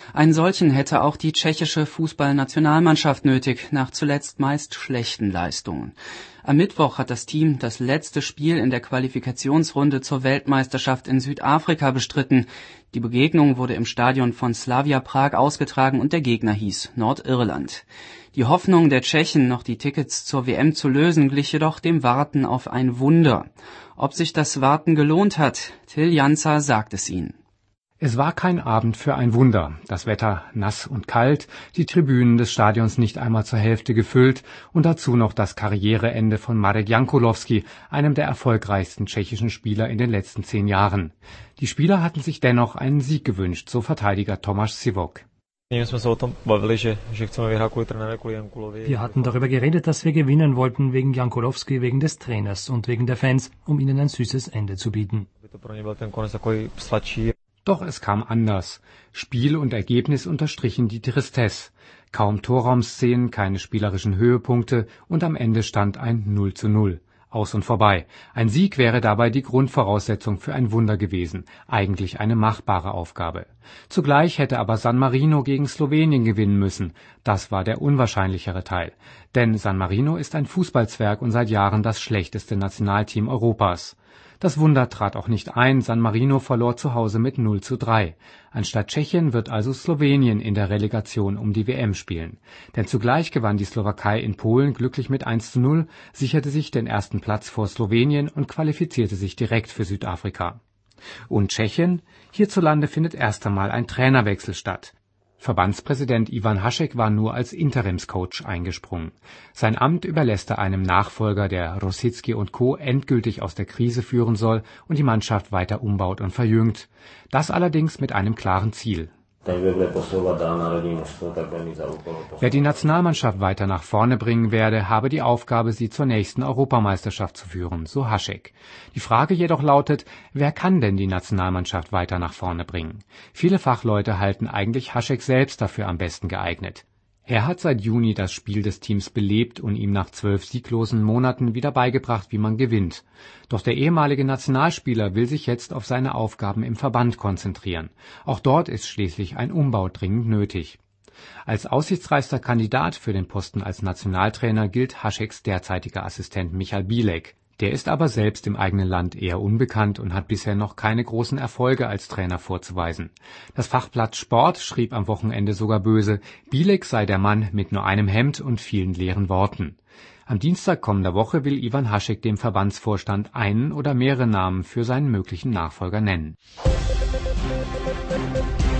Einen solchen hätte auch die tschechische Fußballnationalmannschaft nötig, nach zuletzt meist schlechten Leistungen. Am Mittwoch hat das Team das letzte Spiel in der Qualifikationsrunde zur Weltmeisterschaft in Südafrika bestritten. Die Begegnung wurde im Stadion von Slavia Prag ausgetragen und der Gegner hieß Nordirland. Die Hoffnung der Tschechen, noch die Tickets zur WM zu lösen, glich jedoch dem Warten auf ein Wunder. Ob sich das Warten gelohnt hat, Till Janzer sagt es ihnen. Es war kein Abend für ein Wunder. Das Wetter nass und kalt, die Tribünen des Stadions nicht einmal zur Hälfte gefüllt und dazu noch das Karriereende von Marek Jankulovski, einem der erfolgreichsten tschechischen Spieler in den letzten 10 Jahren. Die Spieler hatten sich dennoch einen Sieg gewünscht, so Verteidiger Tomáš Sivok. Wir hatten darüber geredet, dass wir gewinnen wollten wegen Jankulovski, wegen des Trainers und wegen der Fans, um ihnen ein süßes Ende zu bieten. Doch es kam anders. Spiel und Ergebnis unterstrichen die Tristesse. Kaum Torraumszenen, keine spielerischen Höhepunkte und am Ende stand ein 0:0. Aus und vorbei. Ein Sieg wäre dabei die Grundvoraussetzung für ein Wunder gewesen. Eigentlich eine machbare Aufgabe. Zugleich hätte aber San Marino gegen Slowenien gewinnen müssen. Das war der unwahrscheinlichere Teil. Denn San Marino ist ein Fußballzwerg und seit Jahren das schlechteste Nationalteam Europas. Das Wunder trat auch nicht ein, San Marino verlor zu Hause mit 0:3. Anstatt Tschechien wird also Slowenien in der Relegation um die WM spielen. Denn zugleich gewann die Slowakei in Polen glücklich mit 1:0, sicherte sich den ersten Platz vor Slowenien und qualifizierte sich direkt für Südafrika. Und Tschechien? Hierzulande findet erst einmal ein Trainerwechsel statt. Verbandspräsident Ivan Hašek war nur als Interimscoach eingesprungen. Sein Amt überlässt er einem Nachfolger, der Rosický und Co. endgültig aus der Krise führen soll und die Mannschaft weiter umbaut und verjüngt. Das allerdings mit einem klaren Ziel. Wer die Nationalmannschaft weiter nach vorne bringen werde, habe die Aufgabe, sie zur nächsten Europameisterschaft zu führen, so Hašek. Die Frage jedoch lautet, wer kann denn die Nationalmannschaft weiter nach vorne bringen? Viele Fachleute halten eigentlich Hašek selbst dafür am besten geeignet. Er hat seit Juni das Spiel des Teams belebt und ihm nach 12 sieglosen Monaten wieder beigebracht, wie man gewinnt. Doch der ehemalige Nationalspieler will sich jetzt auf seine Aufgaben im Verband konzentrieren. Auch dort ist schließlich ein Umbau dringend nötig. Als aussichtsreichster Kandidat für den Posten als Nationaltrainer gilt Hašeks derzeitiger Assistent Michal Bílek. Der ist aber selbst im eigenen Land eher unbekannt und hat bisher noch keine großen Erfolge als Trainer vorzuweisen. Das Fachblatt Sport schrieb am Wochenende sogar böse, Bílek sei der Mann mit nur einem Hemd und vielen leeren Worten. Am Dienstag kommender Woche will Ivan Hašek dem Verbandsvorstand einen oder mehrere Namen für seinen möglichen Nachfolger nennen.